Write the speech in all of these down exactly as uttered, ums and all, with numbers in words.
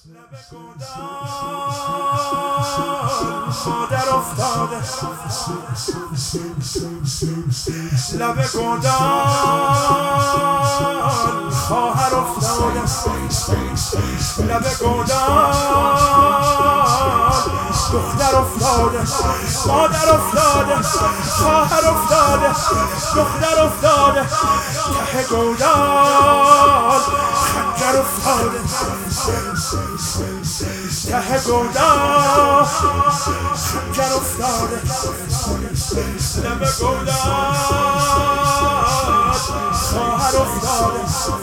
لب گودال مادر افتاده، لب گودال خواهر افتاده، لب گودال دختر افتاده، مادر افتاده، خواهر افتاده، دختر افتاده، ته گودال خنجر افتاده، ته گودال خنجر افتاده، لب گودال خواهر افتاده،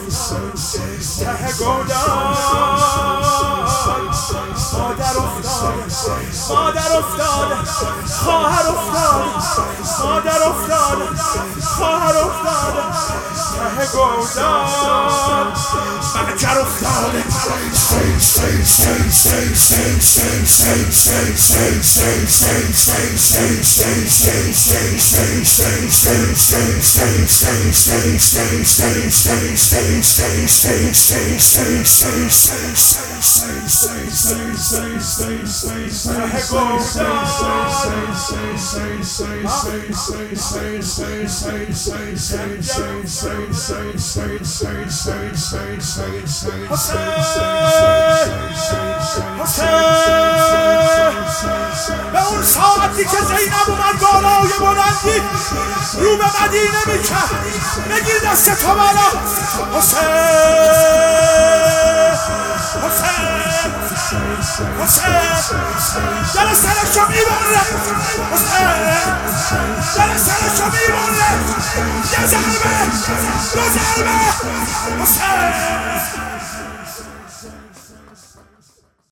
ته گودال مادر افتاده، مادر افتاده، خواهر افتاده، مادر افتاده، خواهر افتاده، ته گودال مهجر افتاده. به اون ساعتی که زینب اومد بالای بلندی رو به مدینه میکرد، بگیر دست تو بالا. حسین حسین حسین دل سرشو میبره، حسین دل سرشو میبره، یه ضربه دو ضربه حسین.